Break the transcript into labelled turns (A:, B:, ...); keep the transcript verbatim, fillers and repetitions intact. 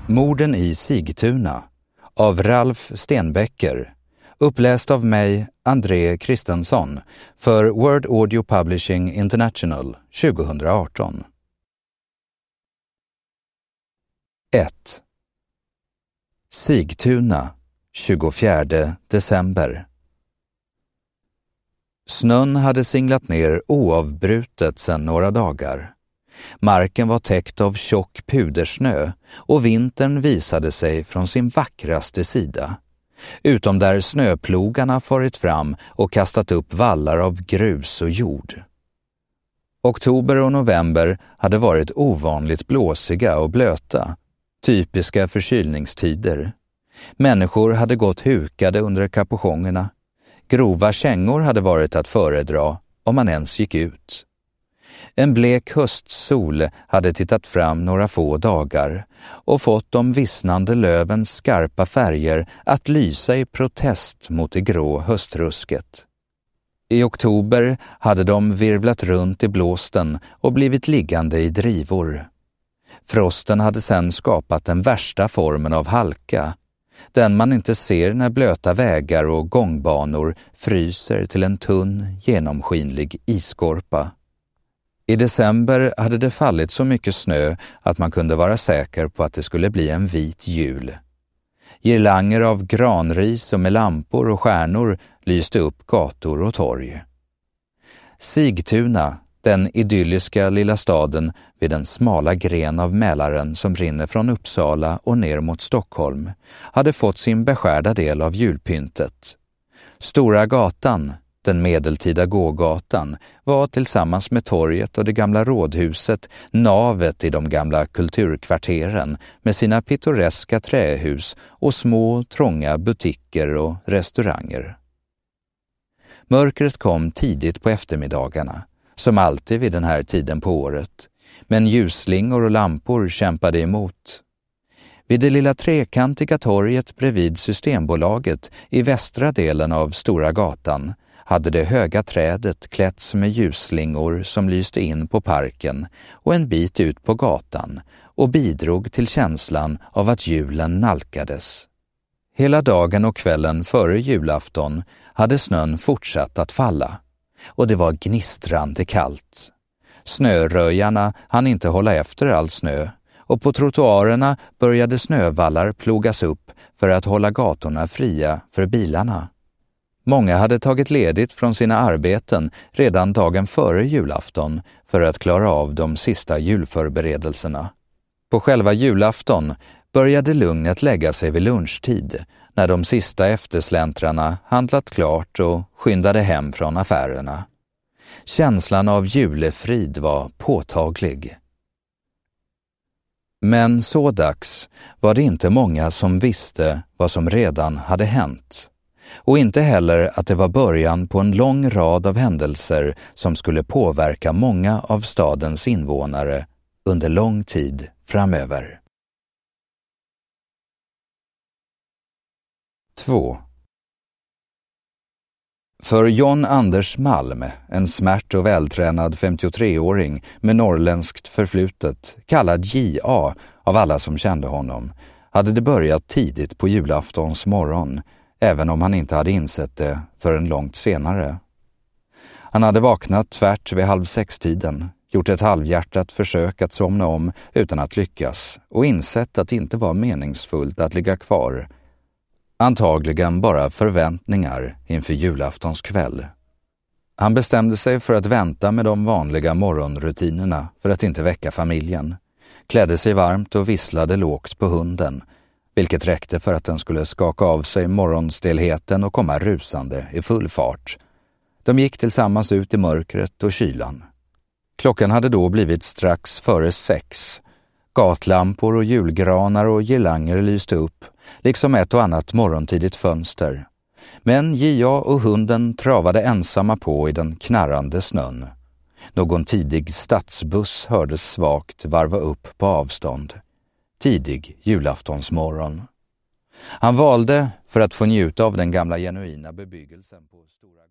A: Morden i Sigtuna av Ralf Stenbecker, uppläst av mig, André Kristensson, för Word Audio Publishing International tjugohundraarton. ett. Sigtuna, tjugofjärde december. Snön hade singlat ner oavbrutet sedan några dagar. Marken var täckt av tjock pudersnö och vintern visade sig från sin vackraste sida. Utom där snöplogarna farit fram och kastat upp vallar av grus och jord. Oktober och november hade varit ovanligt blåsiga och blöta, typiska förkylningstider. Människor hade gått hukade under kapuschongerna. Grova kängor hade varit att föredra om man ens gick ut. En blek höstsol hade tittat fram några få dagar och fått de vissnande lövens skarpa färger att lysa i protest mot det grå höstrusket. I oktober hade de virvlat runt i blåsten och blivit liggande i drivor. Frosten hade sedan skapat den värsta formen av halka, den man inte ser när blöta vägar och gångbanor fryser till en tunn, genomskinlig isskorpa. I december hade det fallit så mycket snö att man kunde vara säker på att det skulle bli en vit jul. Girlanger av granris och med lampor och stjärnor lyste upp gator och torg. Sigtuna, den idylliska lilla staden vid den smala gren av Mälaren som rinner från Uppsala och ner mot Stockholm, hade fått sin beskärda del av julpyntet. Stora gatan, den medeltida gågatan, var tillsammans med torget och det gamla rådhuset navet i de gamla kulturkvarteren med sina pittoreska trähus och små, trånga butiker och restauranger. Mörkret kom tidigt på eftermiddagarna, som alltid vid den här tiden på året, men ljusslingor och lampor kämpade emot. Vid det lilla trekantiga torget bredvid Systembolaget i västra delen av Stora gatan hade det höga trädet klätts med ljusslingor som lyste in på parken och en bit ut på gatan och bidrog till känslan av att julen nalkades. Hela dagen och kvällen före julafton hade snön fortsatt att falla och det var gnistrande kallt. Snöröjarna hann inte hålla efter all snö och på trottoarerna började snövallar plogas upp för att hålla gatorna fria för bilarna. Många hade tagit ledigt från sina arbeten redan dagen före julafton för att klara av de sista julförberedelserna. På själva julafton började lugnet lägga sig vid lunchtid när de sista eftersläntrarna handlat klart och skyndade hem från affärerna. Känslan av julefrid var påtaglig. Men så dags var det inte många som visste vad som redan hade hänt. Och inte heller att det var början på en lång rad av händelser som skulle påverka många av stadens invånare under lång tid framöver. två. För John Anders Malm, en smärt och vältränad femtiotreåring med norrländskt förflutet, kallad J A av alla som kände honom, hade det börjat tidigt på julaftons morgon, även om han inte hade insett det förrän långt senare. Han hade vaknat tvärt vid halv sex-tiden, gjort ett halvhjärtat försök att somna om utan att lyckas och insett att det inte var meningsfullt att ligga kvar. Antagligen bara förväntningar inför julaftons kväll. Han bestämde sig för att vänta med de vanliga morgonrutinerna för att inte väcka familjen. Klädde sig varmt och visslade lågt på hunden, vilket räckte för att den skulle skaka av sig morgonstelheten och komma rusande i full fart. De gick tillsammans ut i mörkret och kylan. Klockan hade då blivit strax före sex. Gatlampor och julgranar och girlanger lyste upp, liksom ett och annat morgontidigt fönster. Men J A och hunden travade ensamma på i den knarrande snön. Någon tidig stadsbuss hördes svagt varva upp på avstånd. Tidig julaftonsmorgon. Han valde, för att få njuta av den gamla genuina bebyggelsen på Stora